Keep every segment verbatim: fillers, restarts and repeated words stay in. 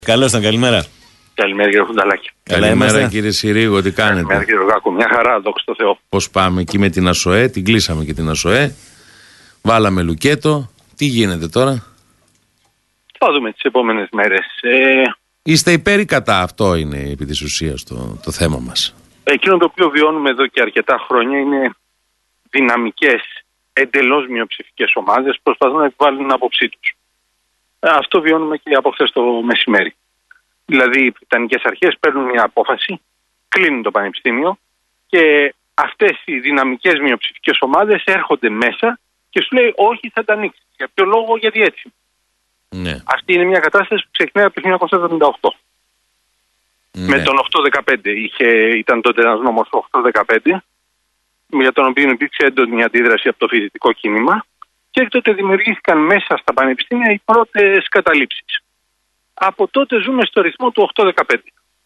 Καλώς τον, καλημέρα. Καλημέρα κύριε Φουνταλάκη. Καλημέρα κύριε Συρίγο, τι κάνετε? Καλημέρα κύριε Ρογάκου, μια χαρά, δόξα τω Θεώ. Πώς πάμε εκεί με την ΑΣΟΕ, την κλείσαμε και την ΑΣΟΕ. Βάλαμε λουκέτο. Τι γίνεται τώρα? Θα δούμε τις επόμενες μέρες. Ε... Είστε υπέρ ή κατά? Αυτό είναι επί της ουσίας το, το θέμα μας. Εκείνο το οποίο βιώνουμε εδώ και αρκετά χρόνια είναι δυναμικές, εντελώς μειοψηφικές ομάδες που προσπαθούν να επιβάλλουν την άποψή τους. Αυτό βιώνουμε και από χθες το μεσημέρι. Δηλαδή οι Βρετανικές αρχές παίρνουν μια απόφαση, κλείνουν το πανεπιστήμιο και αυτές οι δυναμικές μειοψηφικές ομάδες έρχονται μέσα και σου λέει όχι, θα τα ανοίξει. Για ποιο λόγο? Γιατί έτσι. Ναι. Αυτή είναι μια κατάσταση που ξεκινάει από το χίλια εννιακόσια εβδομήντα οκτώ. Ναι. Με τον οκτώ δεκαπέντε είχε, ήταν τότε ένας νόμος οκτώ δεκαπέντε, για τον οποίο υπήρξε έντονη αντίδραση από το φοιτητικό κίνημα και τότε δημιουργήθηκαν μέσα στα πανεπιστήμια οι πρώτες καταλήψεις. Από τότε ζούμε στο ρυθμό του οκτώ δεκαπέντε.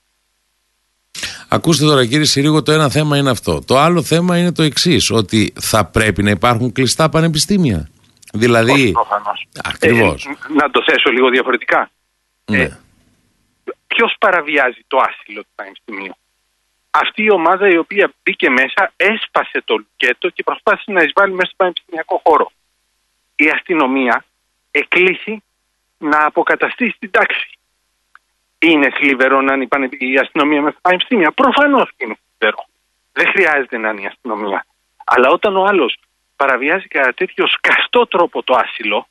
Ακούστε τώρα κύριε Συρίγο, το ένα θέμα είναι αυτό. Το άλλο θέμα είναι το εξής, ότι θα πρέπει να υπάρχουν κλειστά πανεπιστήμια. Δηλαδή, όχι, προφανώς. Ακριβώς. Ε, να το θέσω λίγο διαφορετικά. Ναι. Ε, ποιος παραβιάζει το άσυλο του πανεπιστημίου? Αυτή η ομάδα η οποία μπήκε μέσα, έσπασε το λουκέτο και προσπάθησε να εισβάλλει μέσα στο πανεπιστημιακό χώρο. Η αστυνομία εκλήθη να αποκαταστήσει την τάξη. Είναι θλιβερό να είναι η αστυνομία μέσα στα πανεπιστήμια? Προφανώς είναι θλιβερό. Δεν χρειάζεται να είναι η αστυνομία. Αλλά όταν ο άλλος παραβιάζει κατά τέτοιο σκαστό τρόπο το άσυλο,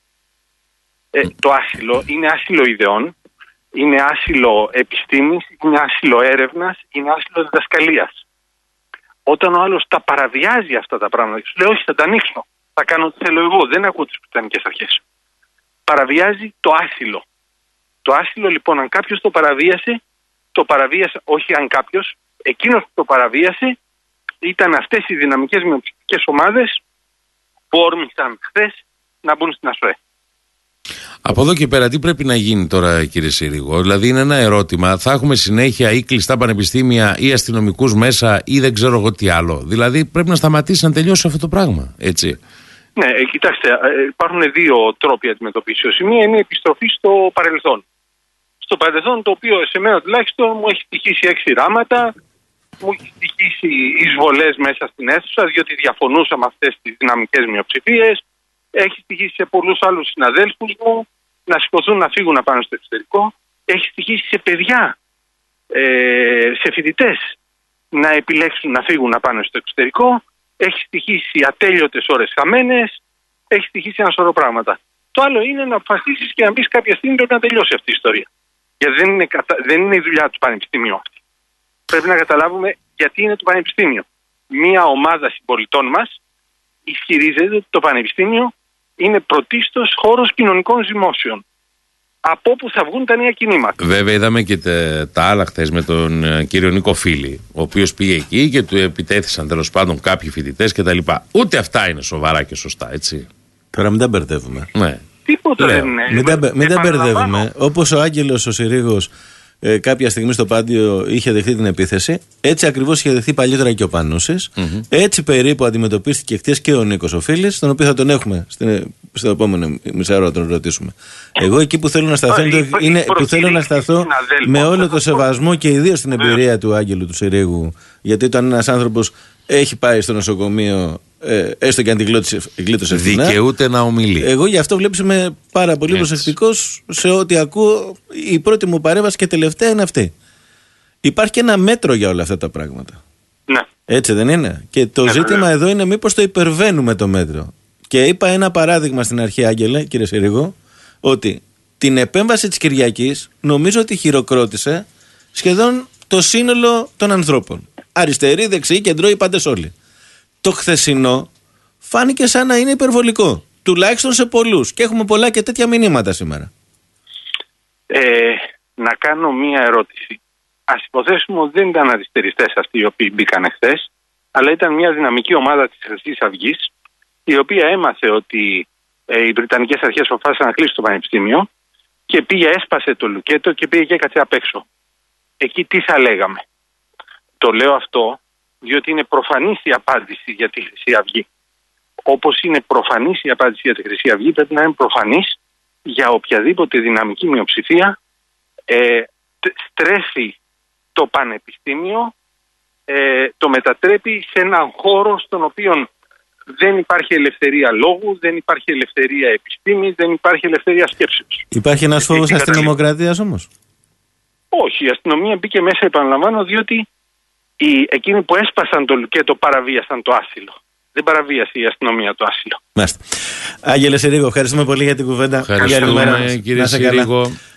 ε, το άσυλο είναι άσυλο ιδεών, είναι άσυλο επιστήμης, είναι άσυλο έρευνας, είναι άσυλο διδασκαλίας. Όταν ο άλλος τα παραβιάζει αυτά τα πράγματα και σου λέει όχι, θα τα ανοίξω, θα κάνω ό,τι θέλω εγώ, δεν ακούω τις Βρετανικές αρχές. Παραβιάζει το άσυλο. Το άσυλο λοιπόν, αν κάποιος το παραβίασε, το παραβίασε, όχι αν κάποιος, εκείνος που το παραβίασε ήταν αυτές οι δυναμικές μειοψηφικές ομάδες που όρμησαν χθες να μπουν στην ΑΣΟΕ. Από εδώ και πέρα τι πρέπει να γίνει τώρα κύριε Συρίγο? Δηλαδή είναι ένα ερώτημα, θα έχουμε συνέχεια ή κλειστά πανεπιστήμια ή αστυνομικούς μέσα ή δεν ξέρω εγώ τι άλλο? Δηλαδή πρέπει να σταματήσει να τελειώσει αυτό το πράγμα, έτσι? Ναι, ε, κοιτάξτε, ε, υπάρχουν δύο τρόποι αντιμετωπίσεως. Η μία είναι η επιστροφή στο παρελθόν. Στο παρελθόν, το οποίο σε μένα τουλάχιστον μου έχει στοιχήσει έξι ράματα, μου έχει στοιχήσει εισβολές μέσα στην αίθουσα, διότι διαφωνούσα με αυτές τις δυναμικές μειοψηφίες. Έχει στοιχήσει σε πολλούς άλλους συναδέλφους μου να σηκωθούν να φύγουν να πάνε στο εξωτερικό. Έχει στοιχήσει σε παιδιά, ε, σε φοιτητές να επιλέξουν να φύγουν να πάνε στο εξωτερικό. Έχει στοιχήσει ατέλειωτες ώρες χαμένες. Έχει στοιχήσει ένα σωρό πράγματα. Το άλλο είναι να αποφασίσεις και να πεις κάποια στιγμή πρέπει να τελειώσει αυτή η ιστορία. Γιατί δεν είναι, κατα... δεν είναι η δουλειά του πανεπιστημίου αυτή. Πρέπει να καταλάβουμε γιατί είναι το πανεπιστήμιο. Μία ομάδα συμπολιτών μας ισχυρίζεται ότι το πανεπιστήμιο είναι πρωτίστως χώρος κοινωνικών ζυμώσεων. Από όπου θα βγουν τα νέα κινήματα. Βέβαια είδαμε και τε, τα άλλα χθες με τον ε, κύριο Νίκο Φίλη, ο οποίος πήγε εκεί και του επιτέθησαν τέλος πάντων κάποιοι φοιτητές κτλ. Ούτε αυτά είναι σοβαρά και σωστά, έτσι. Τώρα μην τα μπερδεύουμε. Ναι. Τίποτα δεν είναι. Μην τα, μην τα μπερδεύουμε. Όπως ο Άγγελος ο Συρίγος ε, κάποια στιγμή στο Πάντιο είχε δεχτεί την επίθεση, έτσι ακριβώς είχε δεχτεί παλιότερα και ο Πανούσης. Mm-hmm. Έτσι περίπου αντιμετωπίστηκε χτες και ο Νίκος ο Φίλης, τον οποίο θα τον έχουμε στην, στο επόμενο μισάωρο να τον ρωτήσουμε. Εγώ εκεί που θέλω να σταθώ, oh, είναι που θέλω να σταθώ με όλο το σεβασμό και ιδίως την εμπειρία του Άγγελου του Συρίγου, γιατί όταν ένας άνθρωπος έχει πάει στο νοσοκομείο, Ε, έστω και αν την γλίτωσε ευθυνά, δικαιούται να ομιλεί. Εγώ γι' αυτό βλέπεις είμαι πάρα πολύ προσεκτικός σε ό,τι ακούω. Η πρώτη μου παρέμβαση και τελευταία είναι αυτή. Υπάρχει και ένα μέτρο για όλα αυτά τα πράγματα. Ναι. Έτσι δεν είναι? Και το ναι, ζήτημα ναι. εδώ είναι μήπως το υπερβαίνουμε το μέτρο. Και είπα ένα παράδειγμα στην αρχή, Άγγελε, κύριε Συρίγο, ότι την επέμβαση της Κυριακής νομίζω ότι χειροκρότησε σχεδόν το σύνολο των ανθρώπων. Αριστεροί, δεξιοί, κεντρώοι, οι πάντες όλοι. Το χθεσινό φάνηκε σαν να είναι υπερβολικό. Τουλάχιστον σε πολλούς. Και έχουμε πολλά και τέτοια μηνύματα σήμερα. Ε, να κάνω μία ερώτηση. Ας υποθέσουμε ότι δεν ήταν αριστεριστές αυτοί οι οποίοι μπήκαν χθες, αλλά ήταν μια δυναμική ομάδα της Χρυσής Αυγής, η οποία έμαθε ότι ε, οι Βρετανικές αρχές αποφάσισαν να κλείσουν το πανεπιστήμιο και πήγε, έσπασε το λουκέτο και πήγε και έκατσε απ' έξω. Εκεί τι θα λέγαμε? Το λέω αυτό διότι είναι προφανής η απάντηση για τη Χρυσή Αυγή. Όπως είναι προφανής η απάντηση για τη Χρυσή Αυγή, πρέπει να είναι προφανής για οποιαδήποτε δυναμική μειοψηφία ε, στρέφει το πανεπιστήμιο, ε, το μετατρέπει σε έναν χώρο στον οποίο δεν υπάρχει ελευθερία λόγου, δεν υπάρχει ελευθερία επιστήμης, δεν υπάρχει ελευθερία σκέψης. Υπάρχει ένας φόβος αστυνομοκρατίας όμως? Όχι, η αστυνομία μπήκε μέσα, επαναλαμβάνω, διότι οι, εκείνοι που έσπασαν το λουκέτο παραβίασαν το άσυλο. Δεν παραβίασε η αστυνομία το άσυλο. Μάλιστα. Άγγελε Συρίγο, ευχαριστούμε πολύ για την κουβέντα. Ευχαριστούμε, κύριε Συρίγο.